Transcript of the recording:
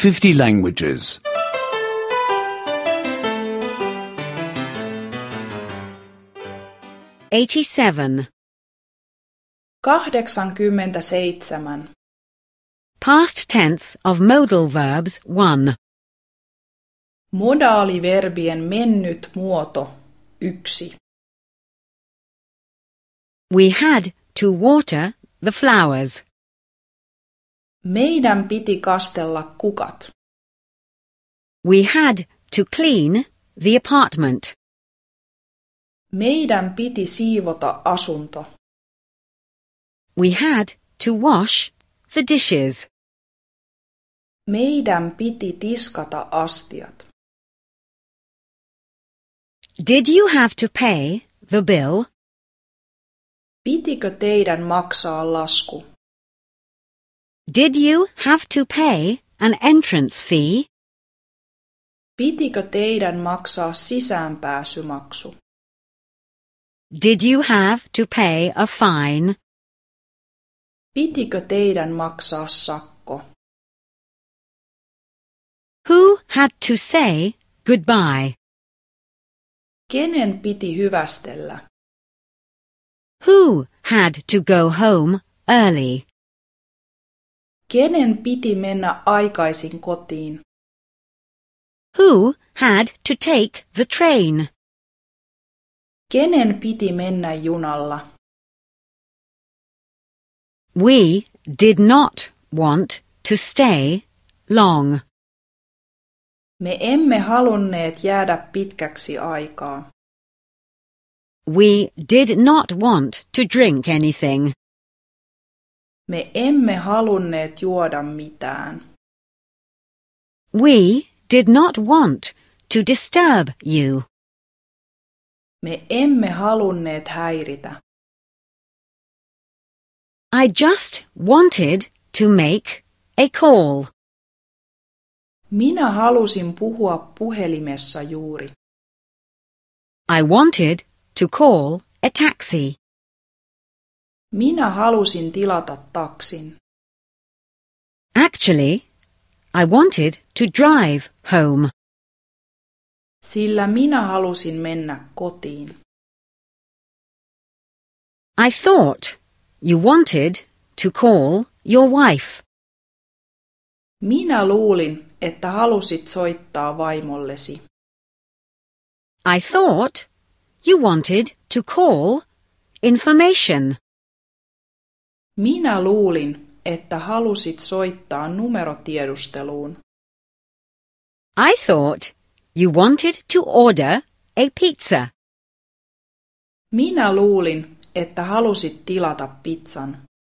50 languages. 87. 87. Past tense of modal verbs 1. Modaaliverbien mennyt muoto 1. We had to water the flowers. Meidän piti kastella kukat. We had to clean the apartment. Meidän piti siivota asunto. We had to wash the dishes. Meidän piti tiskata astiat. Did you have to pay the bill? Pitikö teidän maksaa lasku? Did you have to pay an entrance fee? Pitikö teidän maksaa sisäänpääsymaksu? Did you have to pay a fine? Pitikö teidän maksaa sakko? Who had to say goodbye? Kenen piti hyvästellä? Who had to go home early? Kenen piti mennä aikaisin kotiin? Who had to take the train? Kenen piti mennä junalla? We did not want to stay long. Me emme halunneet jäädä pitkäksi aikaa. We did not want to drink anything. Me emme halunneet juoda mitään. We did not want to disturb you. Me emme halunneet häiritä. I just wanted to make a call. Minä halusin puhua puhelimessa juuri. I wanted to call a taxi. Minä halusin tilata taksin. Actually, I wanted to drive home. Sillä minä halusin mennä kotiin. I thought you wanted to call your wife. Minä luulin, että halusit soittaa vaimollesi. I thought you wanted to call information. Minä luulin, että halusit soittaa numerotiedusteluun. I thought you wanted to order a pizza. Minä luulin, että halusit tilata pizzan.